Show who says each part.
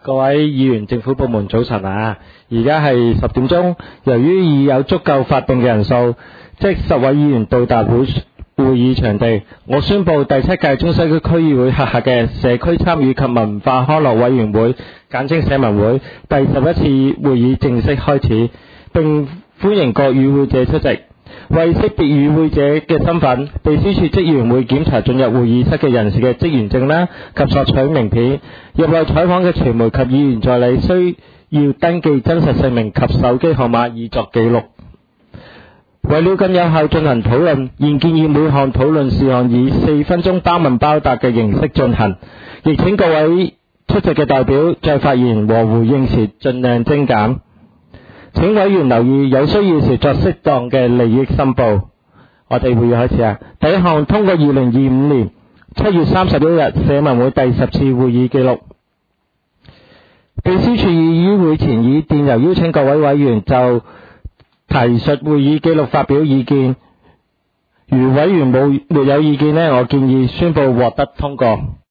Speaker 1: 各位議員、政府部門早晨啊！而家係10點鐘，由於已有足夠法定嘅人數，即10位議員到達會議場地，我宣布第7屆中西區區議會轄下嘅社區參與及文化康樂委員會簡稱社民會第11次會議正式開始，並歡迎各與會者出席。為識別與會者嘅身份，秘書處職員會檢查進入會議室嘅人士嘅職員證啦，及索取名片。入內採訪嘅傳媒及議員助理需要登記真實姓名及手機號碼以作記錄。為了更有效進行討論，現建議每項討論事項以4分鐘包問包答嘅形式進行，亦請各位出席嘅代表在發言和回應時盡量精簡。請委員留意，有需要時作適當嘅利益申報。我哋會議開始啊！第一項，通過2025年7月31日社民會第10次會議記錄。秘書處已於會前以電郵邀請各位委員就提述會議記錄發表意見。如委員沒有意見呢，我建議宣布獲得通過。